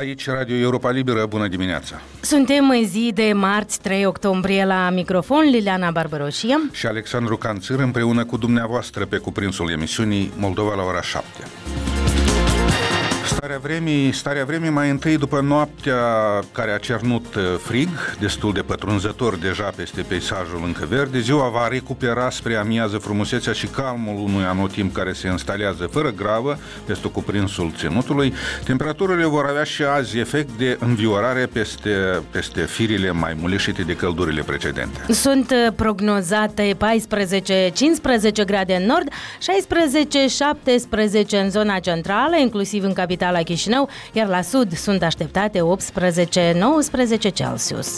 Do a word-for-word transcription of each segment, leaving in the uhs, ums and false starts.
Aici Radio Europa Liberă, bună dimineața! Suntem în zi de marți, trei octombrie, la microfon Liliana Barbaroșie și Alexandru Canțir, împreună cu dumneavoastră pe cuprinsul emisiunii Moldova la ora șapte. Starea vremii, starea vremii mai întâi după noaptea care a cernut frig, destul de pătrunzător deja peste peisajul încă verde, ziua va recupera spre amiază frumusețea și calmul unui anotimp care se instalează fără gravă peste cuprinsul ținutului. Temperaturile vor avea și azi efect de înviorare peste, peste firile mai muleșite de căldurile precedente. Sunt prognozate paisprezece cincisprezece grade în nord, șaisprezece șaptesprezece în zona centrală, inclusiv în capitala Chișinău, iar la sud sunt așteptate optsprezece nouăsprezece Celsius.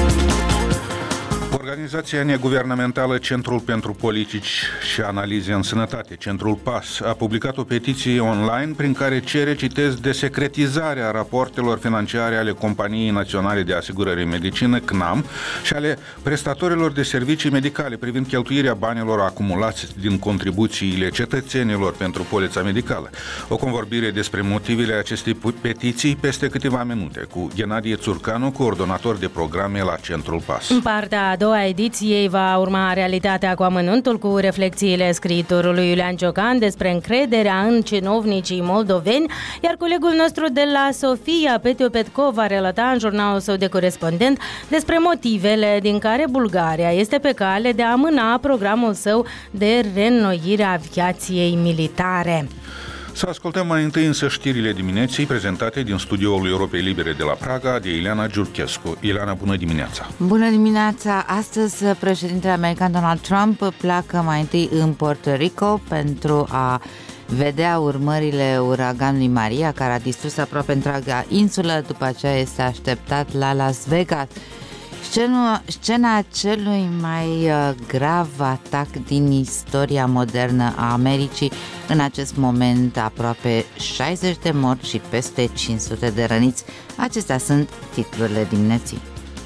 Organizația neguvernamentală Centrul pentru Politici și Analize în Sănătate, Centrul P A S, a publicat o petiție online prin care cere, citez, desecretizarea rapoartelor financiare ale Companiei Naționale de Asigurări în Medicină, C N A M, și ale prestatorilor de servicii medicale privind cheltuirea banilor acumulați din contribuțiile cetățenilor pentru polița medicală. O convorbire despre motivele acestei petiții peste câteva minute cu Ghenadie Țurcanu, coordonator de programe la Centrul P A S. În partea a doua ediției va urma Realitatea cu amănuntul, cu reflexiile scriitorului Iulian Ciocan despre încrederea în cinovnicii moldoveni, iar colegul nostru de la Sofia, Petio Petkov, va relata în jurnalul său de corespondent despre motivele din care Bulgaria este pe cale de a amâna programul său de reînnoire a aviației militare. Să ascultăm mai întâi însă știrile dimineții prezentate din studioul Europei Libere de la Praga de Ileana Giurchescu. Ileana, bună dimineața! Bună dimineața! Astăzi președintele american Donald Trump pleacă mai întâi în Puerto Rico pentru a vedea urmările uraganului Maria, care a distrus aproape întreaga insulă. După aceea este așteptat la Las Vegas. Scena, scena celui mai uh, grav atac din istoria modernă a Americii. În acest moment aproape șaizeci de morți și peste cinci sute de răniți. Acestea sunt titlurile dimineții.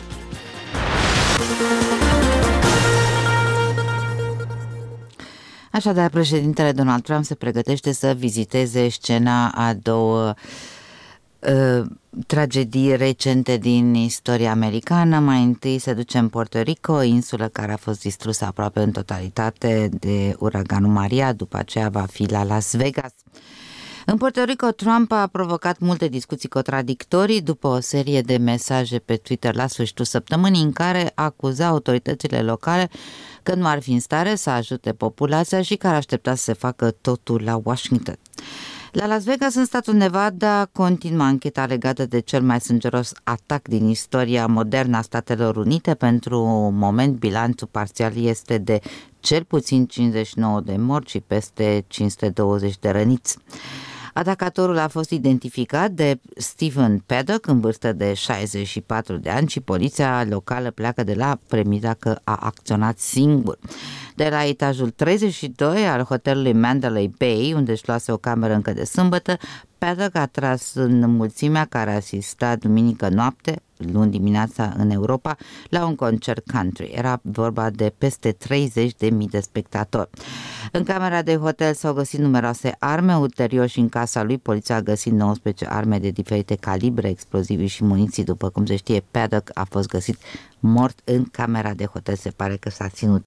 Așadar, președintele Donald Trump se pregătește să viziteze scena a două uh, tragedii recente din istoria americană. Mai întâi se duce în Puerto Rico, insulă care a fost distrusă aproape în totalitate de uraganul Maria. După aceea va fi la Las Vegas. În Puerto Rico, Trump a provocat multe discuții contradictorii după o serie de mesaje pe Twitter la sfârșitul săptămânii în care acuza autoritățile locale că nu ar fi în stare să ajute populația și că ar aștepta să se facă totul la Washington. La Las Vegas, în statul Nevada, continuă ancheta legată de cel mai sângeros atac din istoria modernă a Statelor Unite. Pentru moment, bilanțul parțial este de cel puțin cincizeci și nouă de morți și peste cinci sute douăzeci de răniți. Atacatorul a fost identificat de Stephen Paddock, în vârstă de șaizeci și patru de ani, și poliția locală pleacă de la premisa că a acționat singur. De la etajul treizeci și doi al hotelului Mandalay Bay, unde își luase o cameră încă de sâmbătă, Paddock a tras în mulțimea care asista duminică noapte, luni dimineața în Europa, la un concert country. Era vorba de peste treizeci de mii de spectatori. În camera de hotel s-au găsit numeroase arme. Ulterior și în casa lui, poliția a găsit nouăsprezece arme de diferite calibre, explozivi și muniții. După cum se știe, Paddock a fost găsit mort în camera de hotel. Se pare că s-a ținut